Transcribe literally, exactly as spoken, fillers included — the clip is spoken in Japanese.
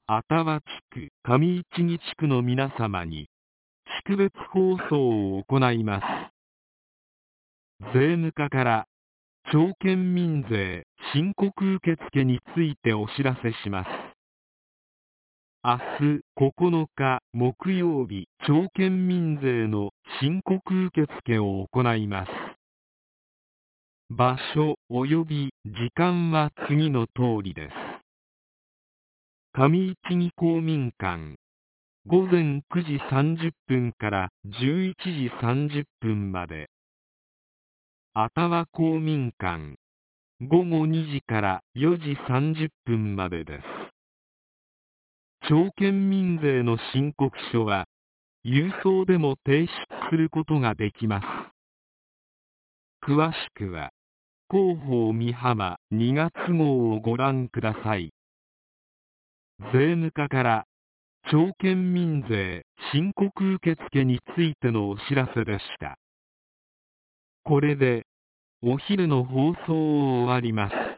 愛川地区、上市木地区の皆様に、地区別放送を行います。税務課から、町県民税申告受付についてお知らせします。明日ここのか木曜日、町県民税の申告受付を行います。場所及び時間は次の通りです。上市木公民館、ごぜんくじさんじゅっぷんからじゅういちじさんじゅっぷんまで。愛川公民館、ごごにじからよじさんじゅっぷんまでです。町県民税の申告書は、郵送でも提出することができます。詳しくは、広報美浜にがつ号をご覧ください。税務課から、町県民税申告受付についてのお知らせでした。これで、お昼の放送を終わります。